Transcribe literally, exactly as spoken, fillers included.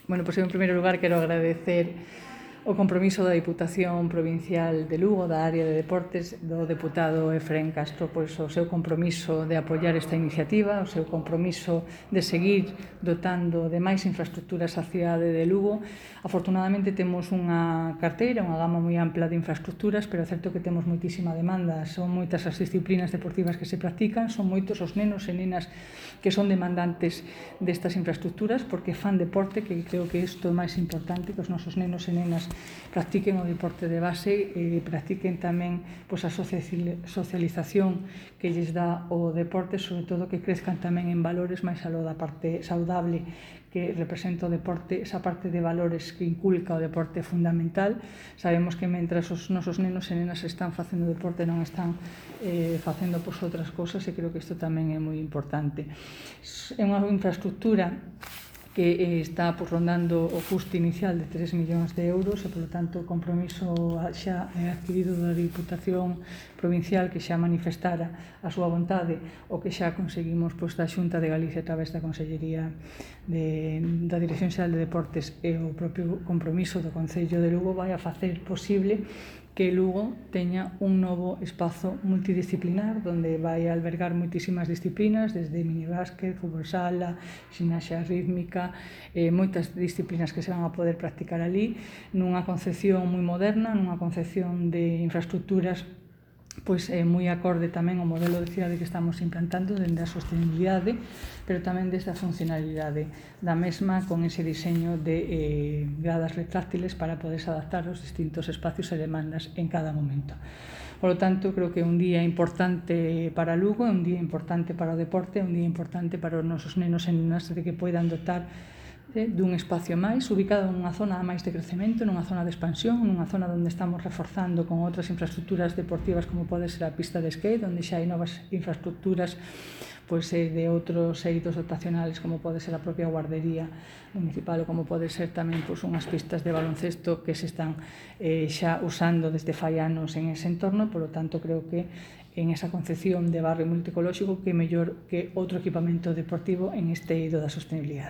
Bueno, pois eu en primeiro lugar quero agradecer o compromiso da Diputación Provincial de Lugo, da área de deportes, do deputado Efrén Castro, pois o seu compromiso de apoiar esta iniciativa, o seu compromiso de seguir dotando de máis infraestructuras a cidade de Lugo. Afortunadamente temos unha carteira, unha gama moi ampla de infraestructuras, pero é certo que temos moitísima demanda. Son moitas as disciplinas deportivas que se practican, son moitos os nenos e nenas que son demandantes destas infraestructuras porque fan deporte, que creo que isto é o máis importante, que os nosos nenos e nenas practiquen o deporte de base e practiquen tamén pois, a socialización que lles dá o deporte, sobre todo que crezcan tamén en valores máis aló da parte saudable que representa o deporte, esa parte de valores que inculca o deporte é fundamental. Sabemos que mentras os nosos nenos e nenas están facendo deporte non están eh, facendo pois, outras cousas e creo que isto tamén é moi importante. É unha infraestructura que está pues, rondando o custo inicial de tres millóns de euros e, polo tanto, o compromiso xa adquirido da Diputación Provincial que xa manifestara a súa vontade o que xa conseguimos pues, da Xunta de Galicia a través da Consellería de, da Dirección Xeral de Deportes e o propio compromiso do Concello de Lugo vai a facer posible que Lugo teña un novo espazo multidisciplinar onde vai albergar moitísimas disciplinas, desde minibásquet, fútbol sala, ximnasia rítmica, eh, moitas disciplinas que se van a poder practicar ali, nunha concepción moi moderna, nunha concepción de infraestructuras pois é moi acorde tamén ao modelo de cidade que estamos implantando dende a sostenibilidade, pero tamén desde a funcionalidade da mesma con ese diseño de eh, gradas retráctiles para poderse adaptar aos distintos espacios e demandas en cada momento. Por lo tanto, creo que é un día importante para Lugo, é un día importante para o deporte, é un día importante para os nosos nenos e nenas de que poidan dotar dun espacio máis, ubicado nunha zona máis de crecemento, nunha zona de expansión, nunha zona onde estamos reforzando con outras infraestructuras deportivas como pode ser a pista de skate, onde xa hai novas infraestructuras pois, de outros eidos dotacionales como pode ser a propia guardería municipal ou como pode ser tamén pois, unhas pistas de baloncesto que se están eh, xa usando desde fai anos en ese entorno, por lo tanto creo que en esa concepción de barrio multicolóxico que mellor que outro equipamento deportivo en este eido da sostenibilidade.